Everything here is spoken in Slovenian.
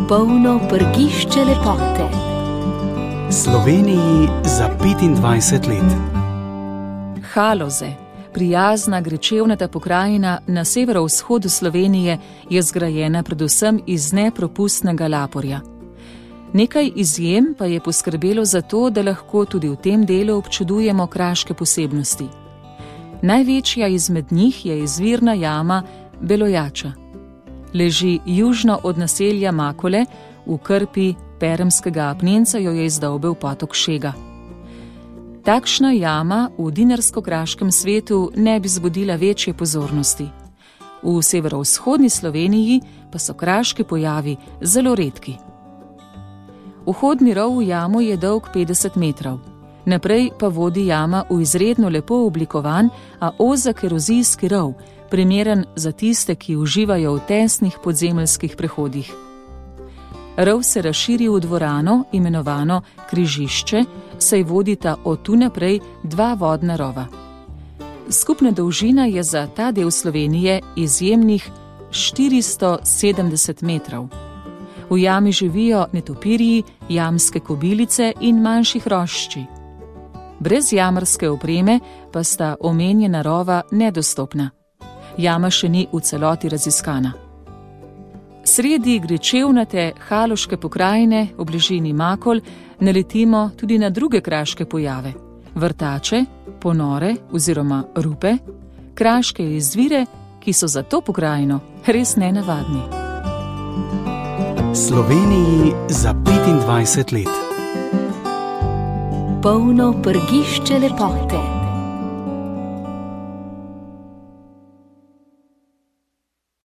Polno prgišče lepote. Sloveniji za 25 let. Haloze, prijazna grečevnata pokrajina na severovzhodu Slovenije, je zgrajena predvsem iz nepropustnega laporja. Nekaj izjem pa je poskrbelo za to, da lahko tudi v tem delu občudujemo kraške posebnosti. Največja izmed njih je izvirna jama Belojača. Leži južno od naselja Makole, v krpi Permskega apnenca jo je izdolbel potok Šega. Takšna jama v dinarsko-kraškem svetu ne bi zbudila večje pozornosti. V severovzhodni Sloveniji pa so kraški pojavi zelo redki. Vhodni rov v jamo je dolg 50 metrov. Naprej pa vodi jama v izredno lepo oblikovan, a ozek erozijski rov, primeren za tiste, ki uživajo v tesnih podzemeljskih prehodih. Rov se razširi v dvorano, imenovano Križišče, saj vodita od tu naprej dva vodna rova. Skupna dolžina je za ta del Slovenije izjemnih 470 metrov. V jami živijo netopirji, jamske kobilice in manjši hrošči. Brez jamarske opreme pa sta omenjena rova nedostopna. Jama še ni v celoti raziskana. Sredi grečevnate haloške pokrajine v bližini Makol naletimo tudi na druge kraške pojave. Vrtače, ponore oziroma rupe, kraške izvire, ki so za to pokrajino res nenavadni. Sloveniji za 25 let. Polno prgišče lepote.